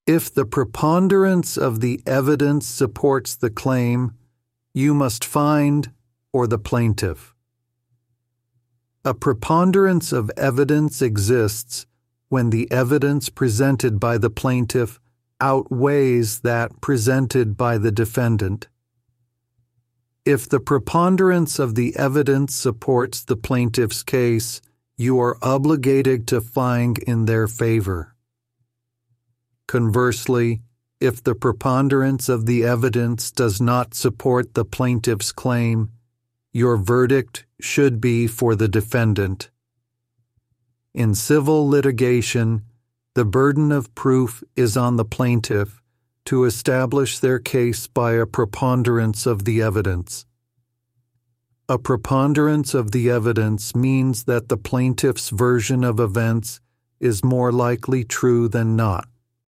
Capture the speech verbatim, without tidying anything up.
If the preponderance of the evidence supports the claim, you must find, or the plaintiff. A preponderance of evidence exists when the evidence presented by the plaintiff outweighs that presented by the defendant. If the preponderance of the evidence supports the plaintiff's case, you are obligated to find in their favor. Conversely, if the preponderance of the evidence does not support the plaintiff's claim, your verdict should be for the defendant. In civil litigation, the burden of proof is on the plaintiff to establish their case by a preponderance of the evidence. A preponderance of the evidence means that the plaintiff's version of events is more likely true than not.